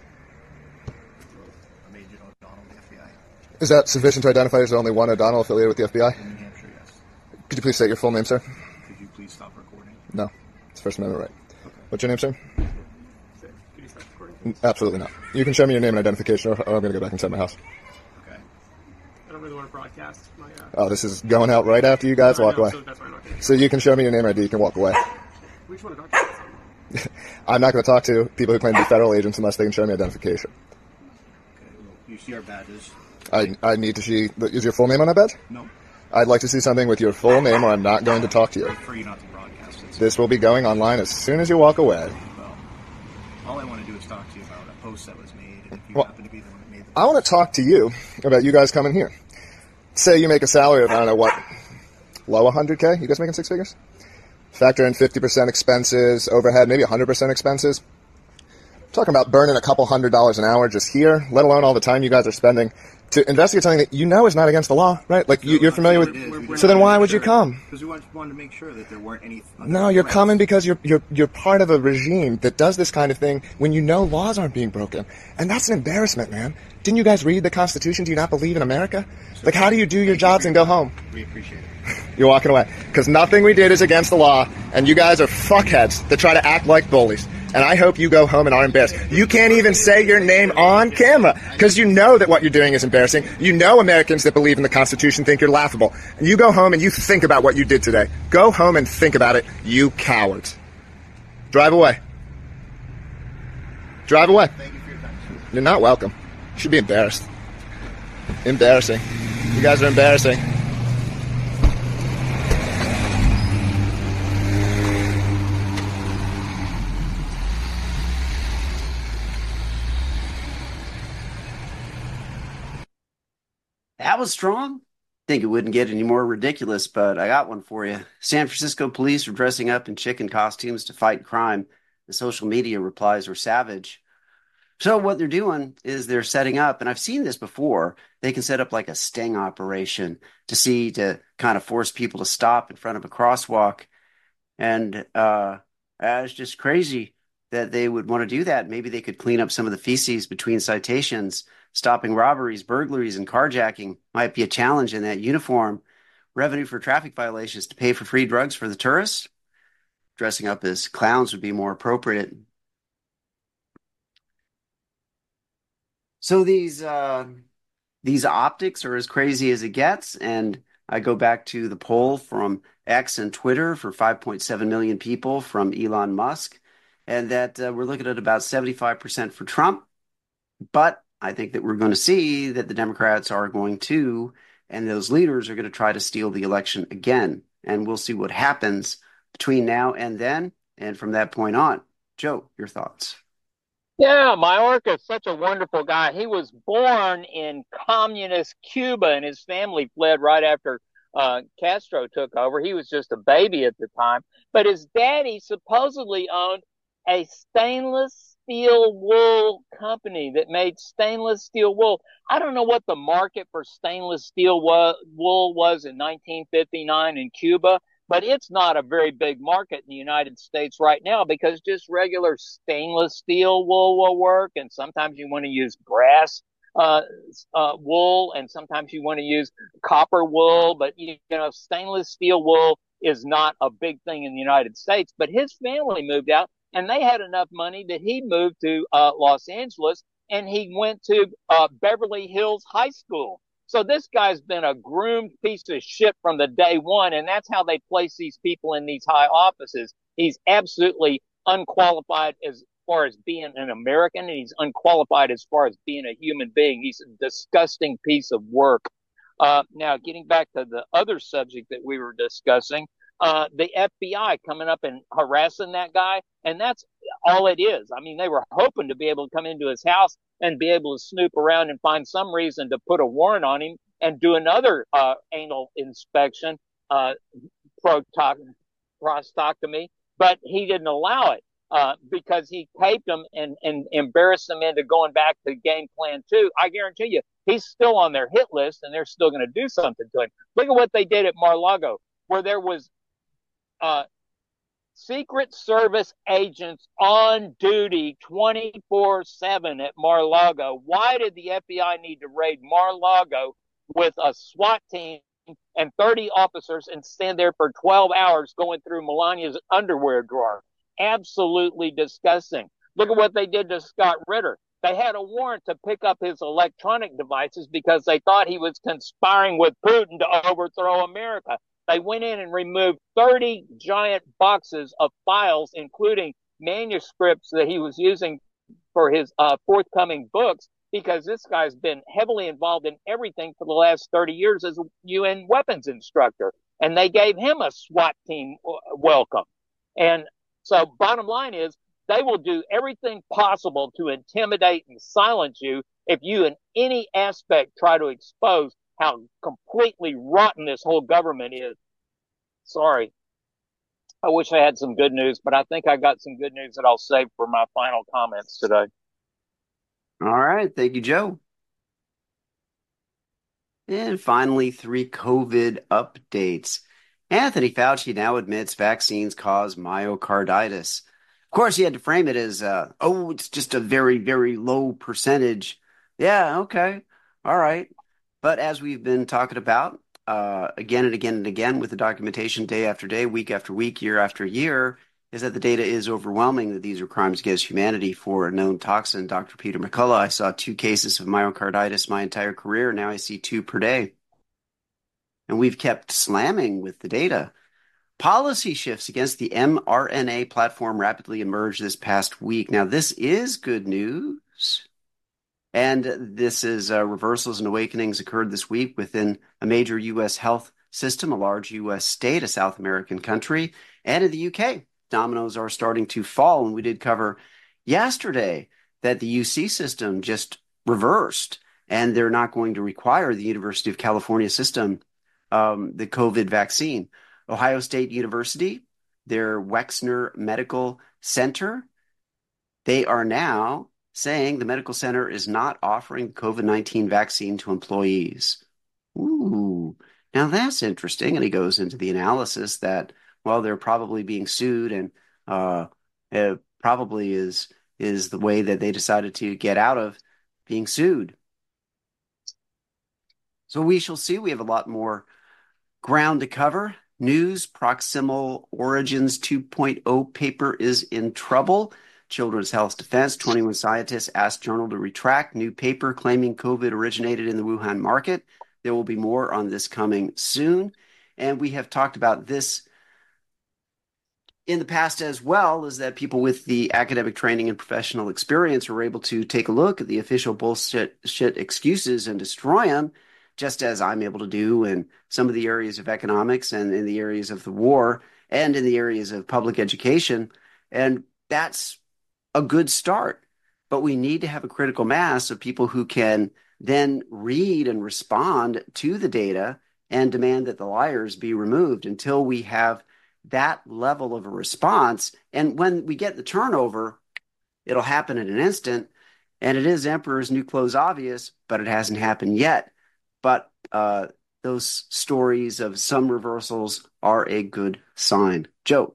I'm Agent O'Donnell with the F B I. Is that sufficient to identify as only one O'Donnell affiliated with the F B I? In New Hampshire, yes. Could you please state your full name, sir? Could you please stop recording? No. It's First Amendment right. Okay. What's your name, sir? Could you stop recording? Absolutely not. You can show me your name and identification, or I'm going to go back inside my house. Okay. I don't really want to broadcast my... Uh... Oh, this is going out right after you guys walk know, away. So, that's why I'm not gonna... So you can show me your name and I D, you can walk away. We just want to talk to you. I'm not going to talk to people who claim to be federal agents unless they can show me identification. Okay, well, you see our badges. I, I need to see... Is your full name on that badge? No. I'd like to see something with your full name or I'm not going to talk to you. I prefer you not to broadcast it. So. This will be going online as soon as you walk away. Well, all I want to do is talk to you about a post that was made, and if you Well, happen to be the one that made the I want to talk to you about you guys coming here. Say you make a salary of, I don't know what, low one hundred K? You guys making six figures? Factor in fifty percent expenses, overhead, maybe one hundred percent expenses. Talking about burning a couple hundred dollars an hour just here, let alone all the time you guys are spending to investigate something that you know is not against the law, right? Like, you, you're familiar with... So then why would you come? Because we wanted to make sure that there weren't any... No, you're coming because you're you're you're part of a regime that does this kind of thing when you know laws aren't being broken. And that's an embarrassment, man. Didn't you guys read the Constitution? Do you not believe in America? Like, how do you do your jobs and go home? We appreciate it. You're walking away. Because nothing we did is against the law, and you guys are fuckheads that try to act like bullies. And I hope you go home and are embarrassed. You can't even say your name on camera because you know that what you're doing is embarrassing. You know Americans that believe in the Constitution think you're laughable. And you go home and you think about what you did today. Go home and think about it, you cowards. Drive away. Drive away. Thank you for your time. You're not welcome. You should be embarrassed. Embarrassing. You guys are embarrassing. That was strong. Think it wouldn't get any more ridiculous, but I got one for you. San Francisco police are dressing up in chicken costumes to fight crime. The social media replies were savage. So what they're doing is they're setting up, and I've seen this before, they can set up like a sting operation to see, to kind of force people to stop in front of a crosswalk. And uh, it's just crazy that they would want to do that. Maybe they could clean up some of the feces between citations. Stopping robberies, burglaries, and carjacking might be a challenge in that uniform. Revenue for traffic violations to pay for free drugs for the tourists. Dressing up as clowns would be more appropriate. So these uh, these optics are as crazy as it gets, and I go back to the poll from X and Twitter for five point seven million people from Elon Musk, and that uh, we're looking at about seventy-five percent for Trump. But I think that we're going to see that the Democrats are going to, and those leaders are going to try to steal the election again. And we'll see what happens between now and then, and from that point on. Joe, your thoughts? Yeah, Mayorkas is such a wonderful guy. He was born in communist Cuba, and his family fled right after uh, Castro took over. He was just a baby at the time. But his daddy supposedly owned a stainless steel wool company that made stainless steel wool. I don't know what the market for stainless steel wa- wool was in nineteen fifty-nine in Cuba, but it's not a very big market in the United States right now because just regular stainless steel wool will work. And sometimes you want to use brass uh, uh, wool, and sometimes you want to use copper wool. But, you, you know, stainless steel wool is not a big thing in the United States. But his family moved out, and they had enough money that he moved to uh, Los Angeles, and he went to uh, Beverly Hills High School. So this guy's been a groomed piece of shit from the day one, and that's how they place these people in these high offices. He's absolutely unqualified as far as being an American, and he's unqualified as far as being a human being. He's a disgusting piece of work. Uh, now, getting back to the other subject that we were discussing, uh, the F B I coming up and harassing that guy, and that's all it is. I mean, they were hoping to be able to come into his house and be able to snoop around and find some reason to put a warrant on him and do another uh, anal inspection, uh, prostatectomy, but he didn't allow it uh, because he taped them and, and embarrassed them into going back to game plan two. I guarantee you, he's still on their hit list, and they're still going to do something to him. Look at what they did at Mar-a-Lago, where there was uh, Secret Service agents on duty twenty-four seven at Mar-a-Lago. Why did the F B I need to raid Mar-a-Lago with a SWAT team and thirty officers and stand there for twelve hours going through Melania's underwear drawer? Absolutely disgusting. Look at what they did to Scott Ritter. They had a warrant to pick up his electronic devices because they thought he was conspiring with Putin to overthrow America. They went in and removed thirty giant boxes of files, including manuscripts that he was using for his uh, forthcoming books, because this guy's been heavily involved in everything for the last thirty years as a U N weapons instructor. And they gave him a SWAT team welcome. And so bottom line is, they will do everything possible to intimidate and silence you if you in any aspect try to expose how completely rotten this whole government is. Sorry. I wish I had some good news, but I think I got some good news that I'll save for my final comments today. All right. Thank you, Joe. And finally, three COVID updates. Anthony Fauci now admits vaccines cause myocarditis. Of course, he had to frame it as, uh, oh, it's just a very, very low percentage. Yeah, okay. All right. But as we've been talking about uh, again and again and again with the documentation day after day, week after week, year after year, is that the data is overwhelming that these are crimes against humanity for a known toxin. Doctor Peter McCullough, I saw two cases of myocarditis my entire career. Now I see two per day. And we've kept slamming with the data. Policy shifts against the mRNA platform rapidly emerged this past week. Now, this is good news. And this is uh, reversals and awakenings occurred this week within a major U S health system, a large U S state, a South American country, and in the U K. Dominoes are starting to fall. And we did cover yesterday that the U C system just reversed, and they're not going to require the University of California system um, the COVID vaccine. Ohio State University, their Wexner Medical Center, they are now saying the medical center is not offering the COVID nineteen vaccine to employees. Ooh, now that's interesting. And he goes into the analysis that, well, they're probably being sued, and uh, it probably is is the way that they decided to get out of being sued. So we shall see. We have a lot more ground to cover. News, Proximal Origins two point oh paper is in trouble. Children's Health Defense, twenty-one scientists asked journal to retract new paper claiming COVID originated in the Wuhan market. There will be more on this coming soon. And we have talked about this in the past as well, is that people with the academic training and professional experience are able to take a look at the official bullshit shit excuses and destroy them, just as I'm able to do in some of the areas of economics and in the areas of the war and in the areas of public education. And that's a good start. But we need to have a critical mass of people who can then read and respond to the data and demand that the liars be removed. Until we have that level of a response, and when we get the turnover, it'll happen in an instant. And it is Emperor's New Clothes obvious, but it hasn't happened yet. But uh, those stories of some reversals are a good sign. Joe.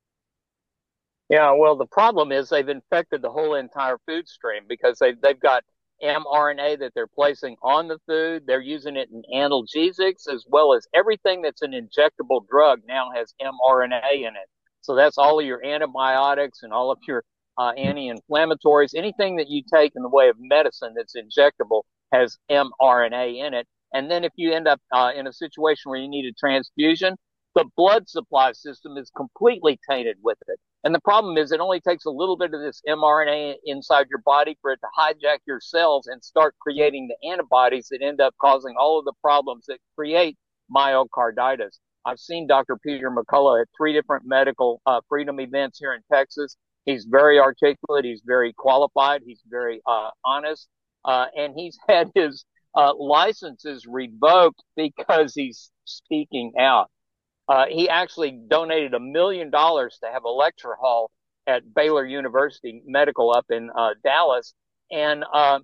Yeah, well, the problem is they've infected the whole entire food stream because they've, they've got mRNA that they're placing on the food. They're using it in analgesics, as well as everything that's an injectable drug now has mRNA in it. So that's all of your antibiotics and all of your uh, anti-inflammatories. Anything that you take in the way of medicine that's injectable has mRNA in it. And then if you end up uh, in a situation where you need a transfusion, the blood supply system is completely tainted with it. And the problem is it only takes a little bit of this mRNA inside your body for it to hijack your cells and start creating the antibodies that end up causing all of the problems that create myocarditis. I've seen Doctor Peter McCullough at three different medical uh, freedom events here in Texas. He's very articulate. He's very qualified. He's very uh, honest. Uh, and he's had his uh, licenses revoked because he's speaking out. Uh, he actually donated a million dollars to have a lecture hall at Baylor University Medical up in uh, Dallas. And uh,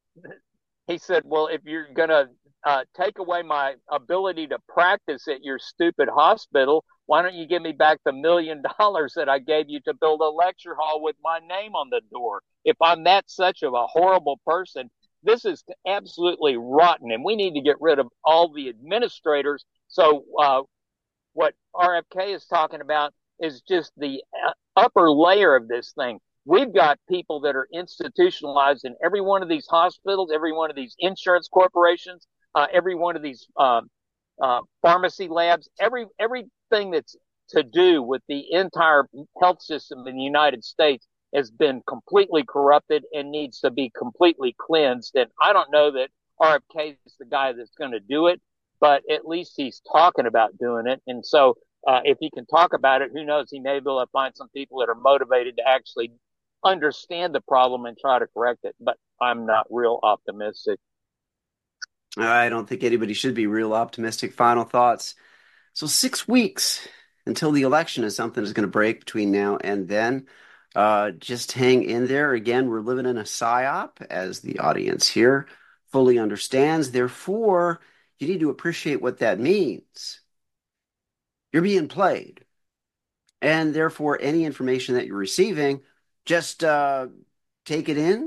he said, well, if you're going to uh, take away my ability to practice at your stupid hospital, why don't you give me back the million dollars that I gave you to build a lecture hall with my name on the door? If I'm that such of a horrible person, this is absolutely rotten. And we need to get rid of all the administrators. So, uh, what R F K is talking about is just the upper layer of this thing. We've got people that are institutionalized in every one of these hospitals, every one of these insurance corporations, uh, every one of these uh, uh, pharmacy labs, every everything that's to do with the entire health system in the United States has been completely corrupted and needs to be completely cleansed. And I don't know that R F K is the guy that's going to do it, but at least he's talking about doing it. And so uh, if he can talk about it, who knows, he may be able to find some people that are motivated to actually understand the problem and try to correct it. But I'm not real optimistic. I don't think anybody should be real optimistic. Final thoughts. So six weeks until the election is something that's going to break between now and then. Uh, just hang in there. Again, we're living in a psyop, as the audience here fully understands. Therefore, you need to appreciate what that means. You're being played. And therefore, any information that you're receiving, just uh, take it in,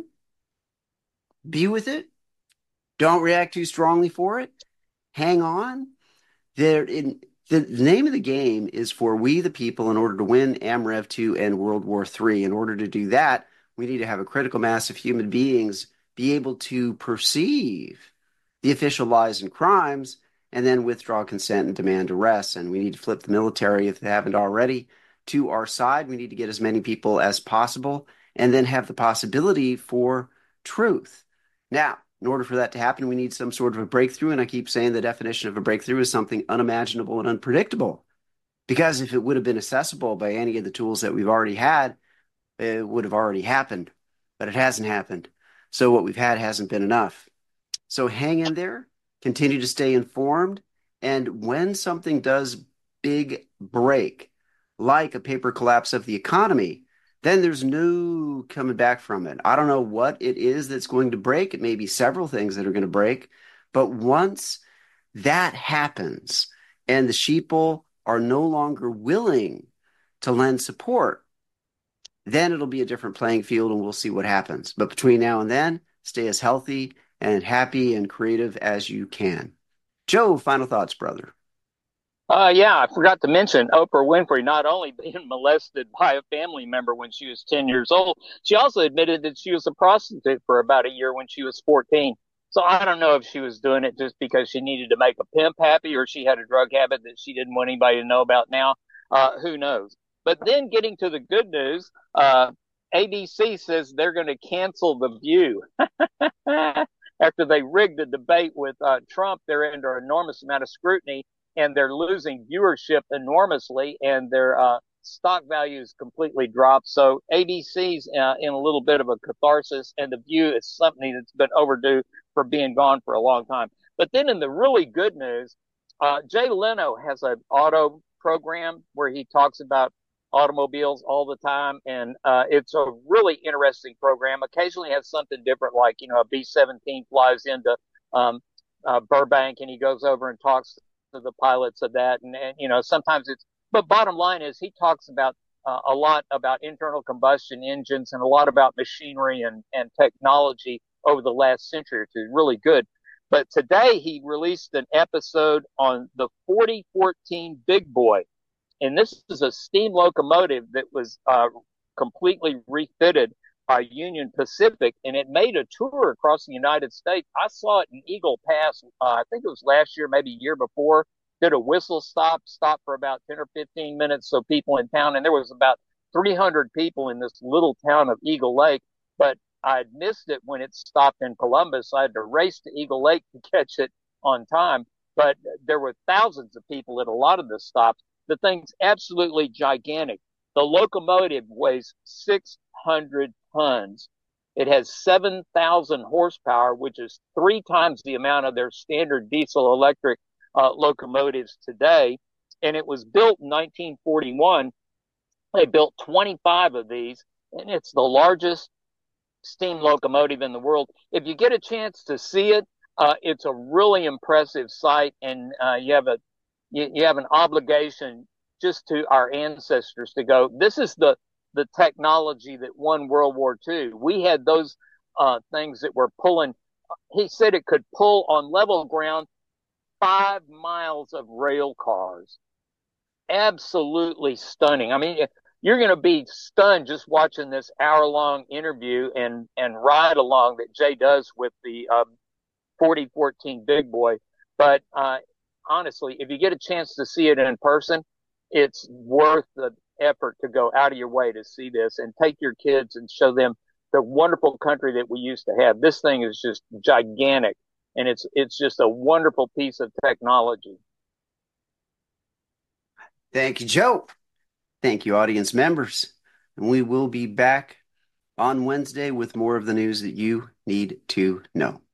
be with it, don't react too strongly for it, hang on. There, in, the name of the game is for we the people in order to win AMREV two and World War Three. In order to do that, we need to have a critical mass of human beings be able to perceive the official lies and crimes, and then withdraw consent and demand arrests. And we need to flip the military, if they haven't already, to our side. We need to get as many people as possible, and then have the possibility for truth. Now, in order for that to happen, we need some sort of a breakthrough, and I keep saying the definition of a breakthrough is something unimaginable and unpredictable. Because if it would have been accessible by any of the tools that we've already had, it would have already happened. But it hasn't happened. So what we've had hasn't been enough. So hang in there, continue to stay informed, and when something does big break, like a paper collapse of the economy, then there's no coming back from it. I don't know what it is that's going to break. It may be several things that are going to break, but once that happens and the sheeple are no longer willing to lend support, then it'll be a different playing field and we'll see what happens. But between now and then, stay as healthy and happy and creative as you can. Joe, final thoughts, brother. Uh, yeah, I forgot to mention Oprah Winfrey not only being molested by a family member when she was ten years old, she also admitted that she was a prostitute for about a year when she was fourteen. So I don't know if she was doing it just because she needed to make a pimp happy or she had a drug habit that she didn't want anybody to know about now. Uh, who knows? But then getting to the good news, uh, A B C says they're going to cancel The View. After they rigged the debate with uh, Trump, they're under enormous amount of scrutiny and they're losing viewership enormously and their uh, stock values completely dropped. So A B C's uh, in a little bit of a catharsis, and The View is something that's been overdue for being gone for a long time. But then in the really good news, uh, Jay Leno has an auto program where he talks about automobiles all the time. And uh, it's a really interesting program. Occasionally has something different, like, you know, a B seventeen flies into um, uh, Burbank and he goes over and talks to the pilots of that. And, and you know, sometimes it's, but bottom line is he talks about uh, a lot about internal combustion engines and a lot about machinery and, and technology over the last century or two. Really good. But today he released an episode on the forty fourteen Big Boy. And this is a steam locomotive that was uh, completely refitted by Union Pacific, and it made a tour across the United States. I saw it in Eagle Pass, uh, I think it was last year, maybe a year before, did a whistle stop, stopped for about ten or fifteen minutes so people in town, and there was about three hundred people in this little town of Eagle Lake, but I had missed it when it stopped in Columbus. I had to race to Eagle Lake to catch it on time, but there were thousands of people at a lot of the stops. The thing's absolutely gigantic. The locomotive weighs six hundred tons. It has seven thousand horsepower, which is three times the amount of their standard diesel electric uh, locomotives today. And it was built in nineteen forty-one. They built twenty-five of these, and it's the largest steam locomotive in the world. If you get a chance to see it, uh, it's a really impressive sight, and uh, you have a You, you have an obligation just to our ancestors to go, this is the, the technology that won World War Two. We had those uh, things that were pulling. He said it could pull on level ground five miles of rail cars. Absolutely stunning. I mean, you're going to be stunned just watching this hour-long interview and, and ride along that Jay does with the uh, forty fourteen Big Boy. But uh honestly, if you get a chance to see it in person, it's worth the effort to go out of your way to see this and take your kids and show them the wonderful country that we used to have. This thing is just gigantic, and it's it's just a wonderful piece of technology. Thank you, Joe. Thank you, audience members. And we will be back on Wednesday with more of the news that you need to know.